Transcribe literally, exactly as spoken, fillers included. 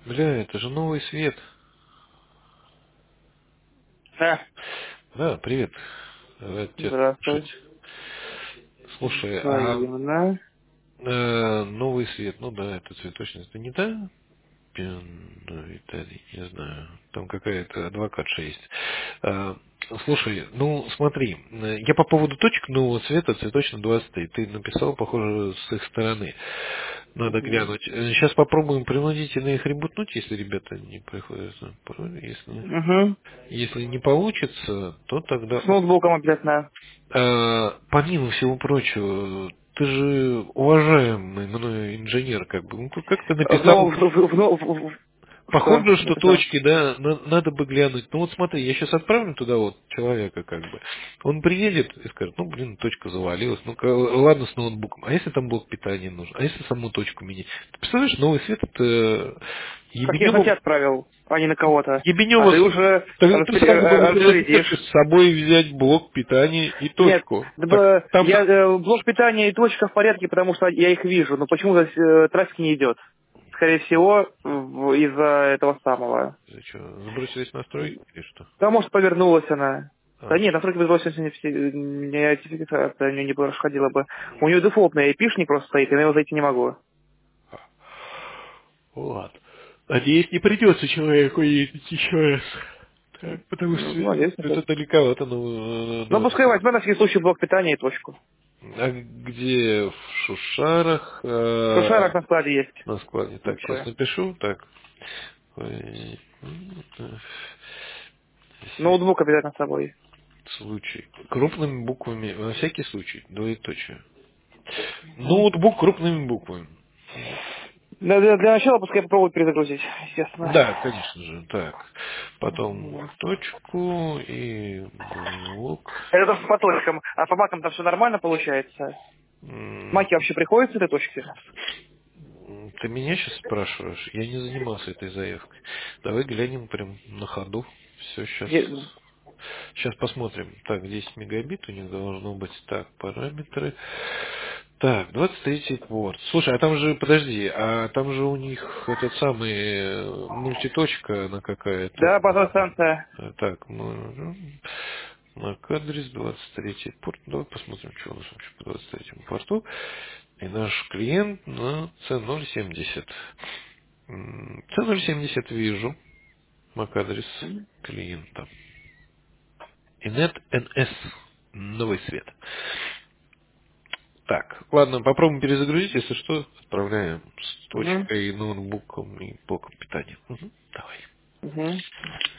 Бля, это же новый свет. Да, Да, привет. Рад тебя здравствуй. слушать. Слушай, а Взаимно. э, новый свет, ну да, это цветочность. Это не та? Пин, ну, Виталий, не знаю. Там какая-то адвокатша есть. А, слушай, ну смотри, э, я по поводу точек нового цвета цветочно двадцать три. Ты написал, похоже, с их стороны. Надо Угу. глянуть. Сейчас попробуем принудительно их ребутнуть, если ребята не приходят. Если, Угу. если не получится, то тогда... С ноутбуком обязательно. А, помимо всего прочего, ты же уважаемый мной инженер, как бы. Ну, как ты В, написал, нов- в, в, в, нов- в- в- что похоже, что написал? точки, да, на- надо бы глянуть. Ну вот смотри, я сейчас отправлю туда вот человека, как бы. Он приедет и скажет, ну, блин, точка завалилась. Ну, ладно, с ноутбуком. А если там блок питания нужен? А если саму точку менять? Ты представляешь, новый свет это Так я на Ебенева тебя отправил, а не на кого-то. А Ебенева, ты уже ты, ты распри- сразу бы э, распорядиться распорядишь. с собой взять блок питания и Нет, точку. да Так, бы там я э, блок питания и точка в порядке, потому что я их вижу, но почему-то э, трафик не идет. Скорее всего, в- из-за этого самого. Вы что, забросились настройки или что? Да, может, повернулась она. Да А, нет, настройки безопасности не, все- не идентификация у нее не происходила бы. У нее дефолтный айпишник просто стоит, и на него зайти не могу. ладно. Надеюсь, не придется человеку ездить еще раз. Так, потому Ну, что надеюсь, не это так. далековато, ну, Ну, ну, пускай возьмет на всякий случай блок питания и точку. а где в Шушарах В э, Сушарах на складе есть на складе? Так, сейчас такое. напишу. Так. Ой, э, Ноутбук обязательно с собой. случай. Крупными буквами, на всякий случай, двоеточие. Мгм. Ноутбук крупными буквами. Для, для- для начала пускай попробуют перезагрузить, естественно. Да, конечно же. Так. Потом Вот. точку и блок. Это только по точкам. А по макам там все нормально получается? М, Маки вообще приходят с этой точки? Ты меня сейчас спрашиваешь? Я не занимался этой заявкой. Давай глянем прям на ходу. Все, сейчас. Е- Сейчас посмотрим. Так, десять мегабит у них должно быть. Так, параметры. Так, двадцать третий порт. Слушай, а там же, подожди, а там же у них этот самый э, мультиточка, она какая-то. Да, базовая станция. Э, Так, ну, MAC адрес двадцать третий порт. Давай посмотрим, что у нас вообще по двадцать третьему порту. И наш клиент на C ноль семьдесят. М, C ноль семьдесят вижу. MAC адрес клиента. И нет эн эс. Новый свет. Так, ладно, попробуем перезагрузить, если что, отправляем с Угу. точкой, ноутбуком и блоком питания. Мгм, давай. Угу.